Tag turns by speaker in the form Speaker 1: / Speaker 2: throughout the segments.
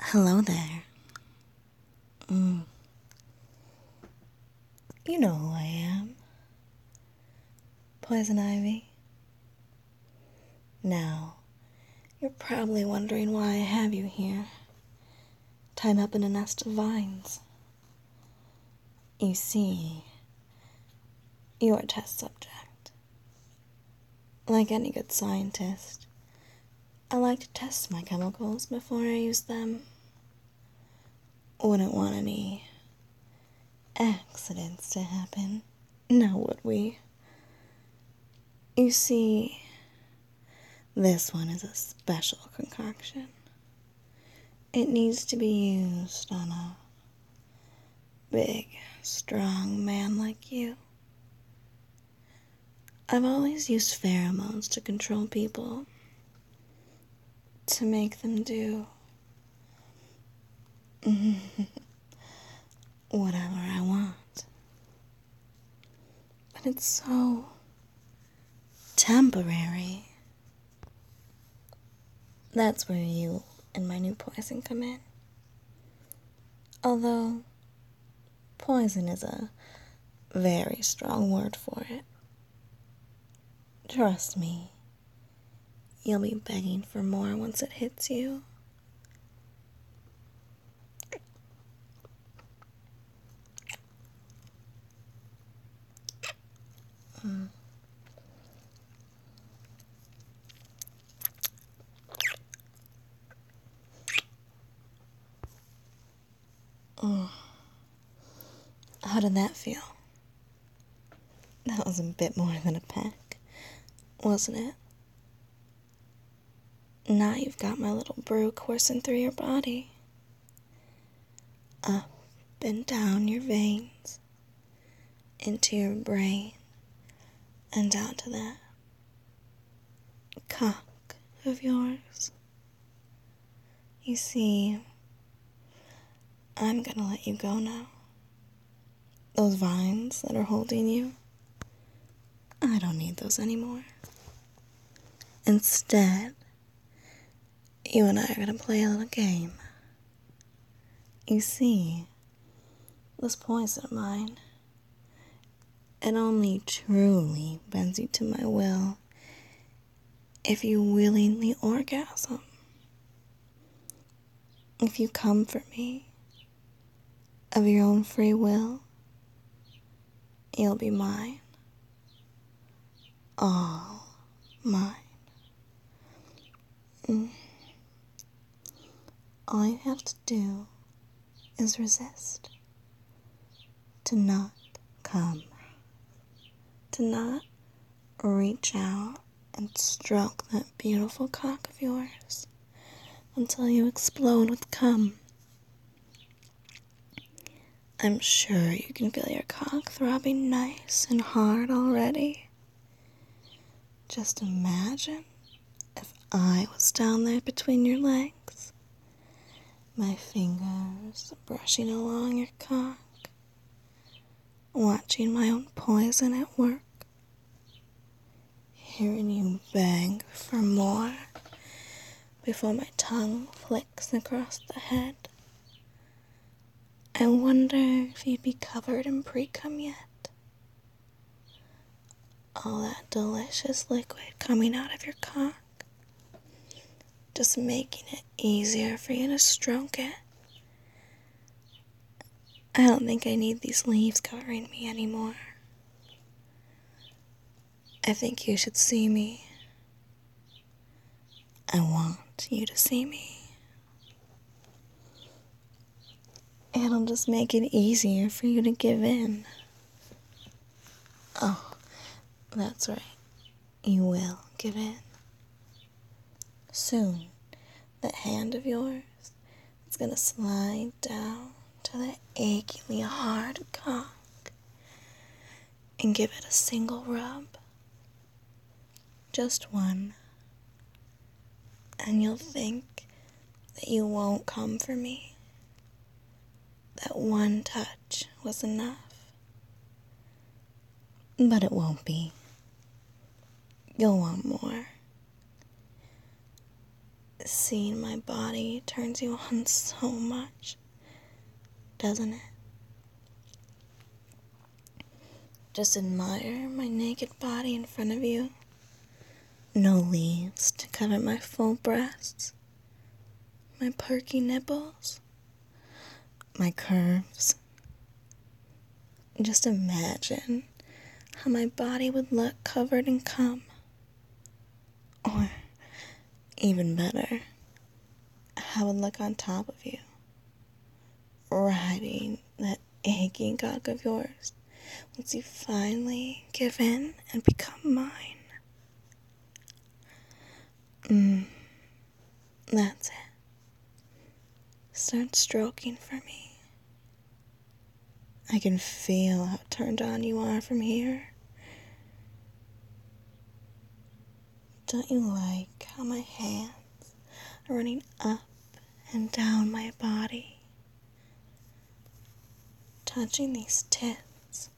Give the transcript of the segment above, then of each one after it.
Speaker 1: Hello there. You know who I am. Poison Ivy. Now, you're probably wondering why I have you here, tied up in a nest of vines. You see, you're a test subject. Like any good scientist, I like to test my chemicals before I use them. Wouldn't want any accidents to happen, now would we? You see, this one is a special concoction. It needs to be used on a big, strong man like you. I've always used pheromones to control people, to make them do whatever I want. But it's so temporary. That's where you and my new poison come in. Although, poison is a very strong word for it. Trust me, you'll be begging for more once it hits you. How did that feel? That was a bit more than a peck, wasn't it? Now you've got my little brew coursing through your body. Up and down your veins, into your brain, and down to that cock of yours. You see, I'm gonna let you go now. Those vines that are holding you, I don't need those anymore. Instead, you and I are gonna play a little game. You see, this poison of mine, it only truly bends you to my will if you willingly orgasm. If you come for me of your own free will, you'll be mine. All mine. All you have to do is resist. To not come. To not reach out and stroke that beautiful cock of yours until you explode with cum. I'm sure you can feel your cock throbbing nice and hard already. Just imagine if I was down there between your legs, my fingers brushing along your cock, watching my own poison at work, hearing you beg for more before my tongue flicks across the head. I wonder if you'd be covered in pre-cum yet. All that delicious liquid coming out of your cock, just making it easier for you to stroke it. I don't think I need these leaves covering me anymore. I think you should see me. I want you to see me. It'll just make it easier for you to give in. Oh, that's right. You will give in. Soon, that hand of yours is gonna slide down to that achingly hard cock and give it a single rub. Just one. And you'll think that you won't come for me. That one touch was enough. But it won't be. You'll want more. Seeing my body turns you on so much, doesn't it? Just admire my naked body in front of you. No leaves to cover my full breasts, my perky nipples, my curves. Just imagine how my body would look covered in cum. Or, even better, how it would look on top of you, riding that aching cock of yours once you finally give in and become mine. That's it. Start stroking for me. I can feel how turned on you are from here. Don't you like how my hands are running up and down my body, touching these tits,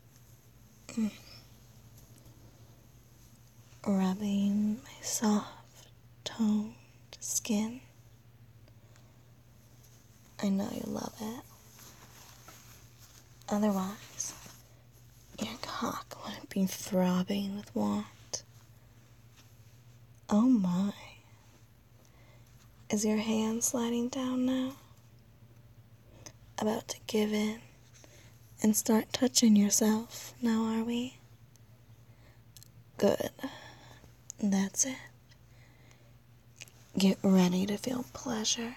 Speaker 1: rubbing my soft, toned skin? I know you love it. Otherwise, your cock wouldn't be throbbing with want. Oh my. Is your hand sliding down now? About to give in and start touching yourself now, are we? Good. That's it. Get ready to feel pleasure.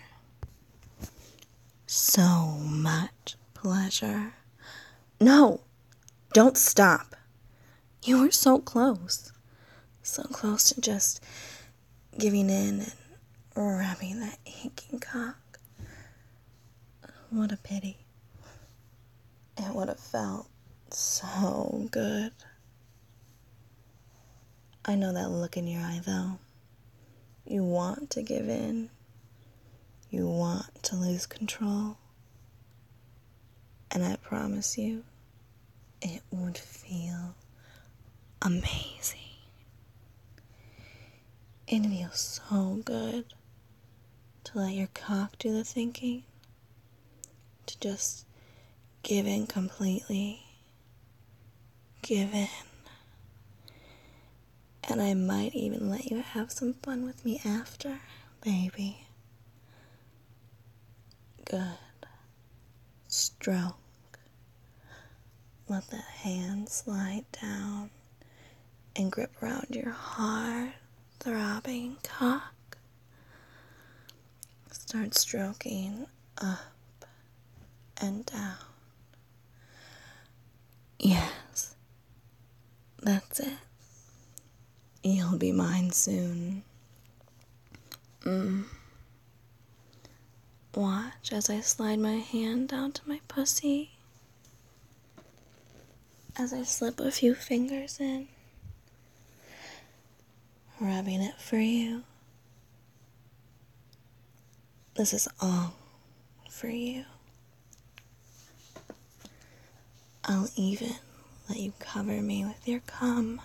Speaker 1: So much pleasure. No! Don't stop. You were so close. So close to just giving in and rubbing that aching cock. What a pity. It would have felt so good. I know that look in your eye, though. You want to give in. You want to lose control. And I promise you, it would feel amazing. It feels so good to let your cock do the thinking, to just give in completely, give in. And I might even let you have some fun with me after, baby. Good. Stroke. Let that hand slide down and grip around your hard, throbbing cock. Start stroking up and down. Yes, that's it. You'll be mine soon. Watch as I slide my hand down to my pussy. As I slip a few fingers in, rubbing it for you. This is all for you. I'll even let you cover me with your cum.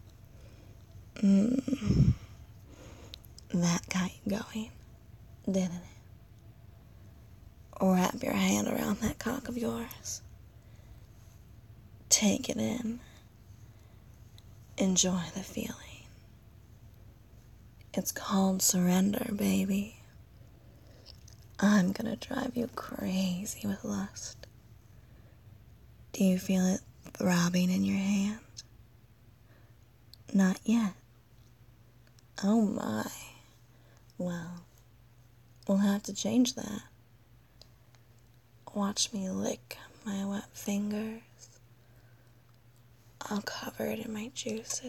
Speaker 1: That got you going, didn't it? Wrap your hand around that cock of yours. Take it in. Enjoy the feeling. It's called surrender, baby. I'm gonna drive you crazy with lust. Do you feel it throbbing in your hand? Not yet. Oh my. Well, we'll have to change that. Watch me lick my wet fingers. I'll cover it in my juices.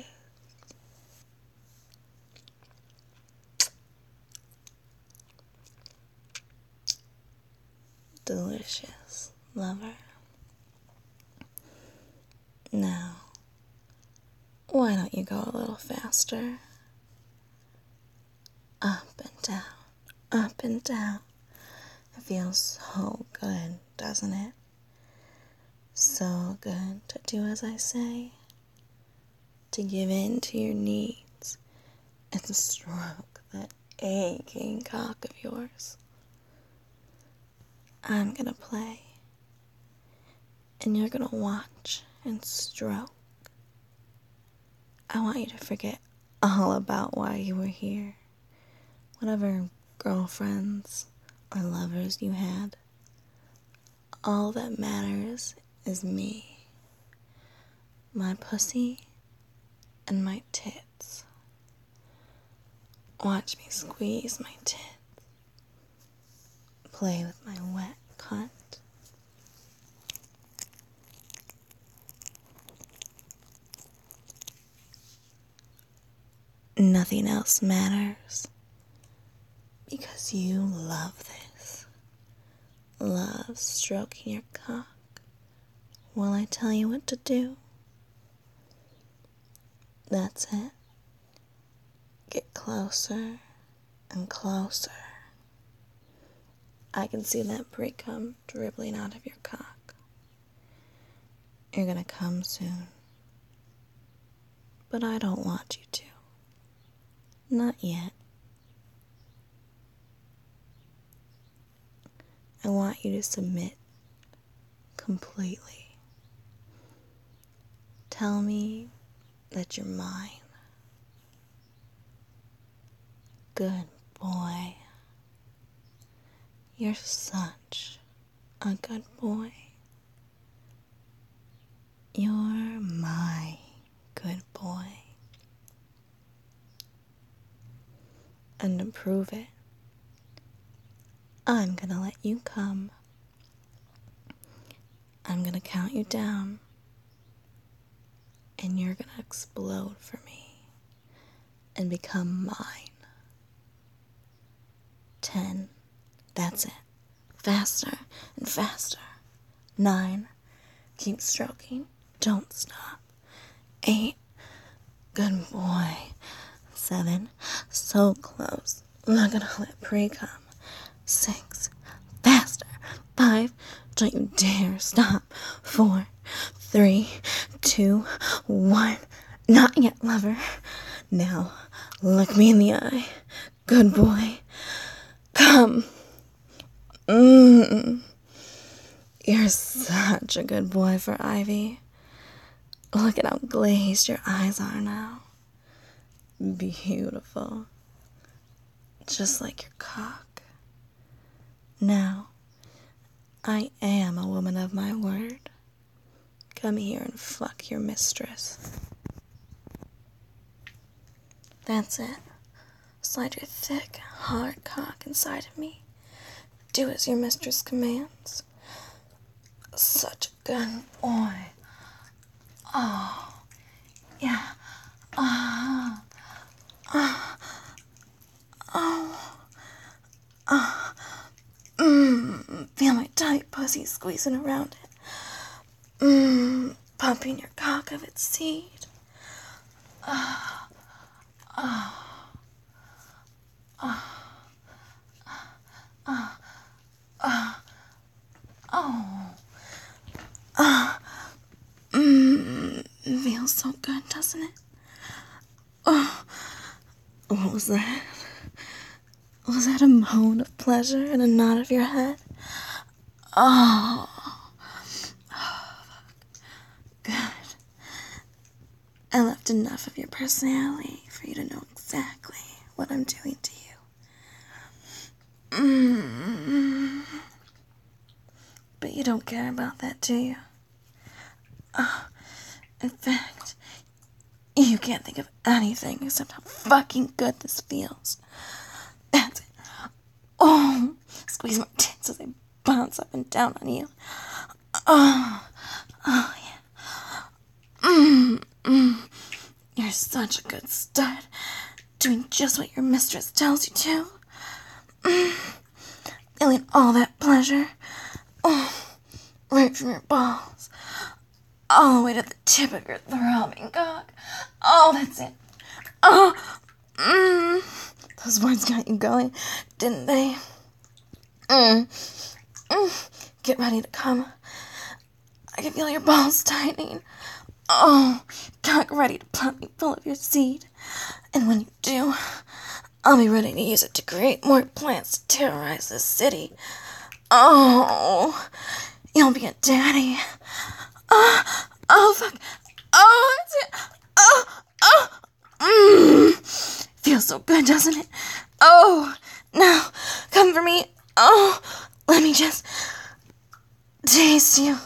Speaker 1: Delicious, lover. Now, why don't you go a little faster? Up and down, up and down. It feels so good, doesn't it? So good to do as I say, to give in to your needs. It's a stroke that aching cock of yours. I'm gonna play, and you're gonna watch and stroke. I want you to forget all about why you were here, whatever girlfriends or lovers you had. All that matters is me, my pussy, and my tits. Watch me squeeze my tits, play with my wet cunt. Nothing else matters, because you love this. Love stroking your cock while I tell you what to do. That's it. Get closer and closer. I can see that pre-cum dribbling out of your cock. You're gonna come soon. But I don't want you to. Not yet. I want you to submit completely. Tell me that you're mine. Good boy. You're such a good boy. You're my good boy. And to prove it, I'm gonna let you come. I'm gonna count you down, and you're gonna explode for me and become mine. 10. That's it. Faster and faster. 9. Keep stroking. Don't stop. 8. Good boy. 7. So close. Look at all that pre-cum. 6. Faster. 5. Don't you dare stop. 4. 3. 2. 1. Not yet, lover. Now, look me in the eye. Good boy. Come. You're such a good boy for Ivy. Look at how glazed your eyes are now. Beautiful. Just like your cock. Now, I am a woman of my word. Come here and fuck your mistress. That's it. Slide your thick, hard cock inside of me. Do as your mistress commands. Such a good boy. Oh, yeah. Feel my tight pussy squeezing around it. Pumping your cock of its seed. Feels so good, doesn't it? Oh, what was that? Was that a moan of pleasure and a nod of your head? Oh, good. I left enough of your personality for you to know exactly what I'm doing to you. But you don't care about that, do you? In fact, you can't think of anything except how fucking good this feels. That's it. Oh, squeeze my tits as they bounce up and down on you. Oh, yeah. You're such a good stud, doing just what your mistress tells you to. Feeling all that pleasure. Oh, right from your balls. All the way to the tip of your throbbing cock. Oh, that's it. Oh, those words got you going, didn't they? Get ready to come. I can feel your balls tightening. Oh, cock ready to pump you full of your seed. And when you do, I'll be ready to use it to create more plants to terrorize this city. Oh, you'll be a daddy. Oh, fuck. Oh, it's it. Feels so good, doesn't it? Oh, now, come for me. Oh, let me just taste you.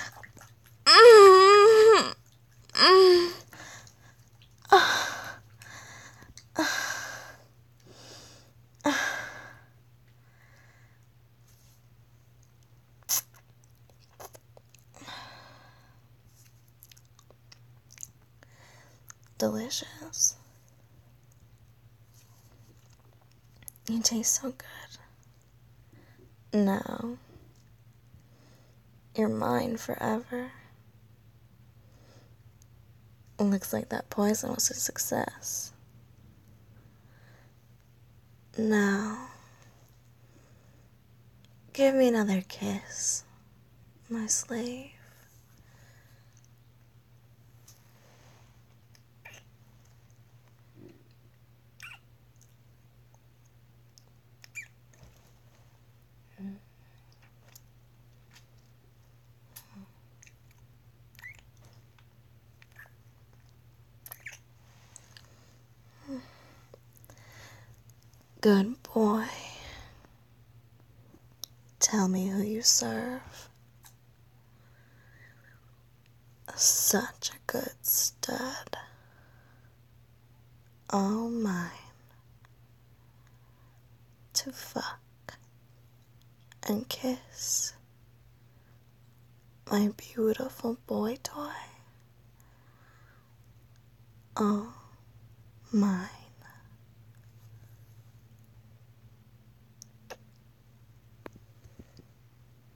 Speaker 1: Delicious. You taste so good. Now, you're mine forever. It looks like that poison was a success. Now, give me another kiss, my slave. Good boy. Tell me who you serve. Such a good stud. All mine. To fuck and kiss. My beautiful boy toy. All mine.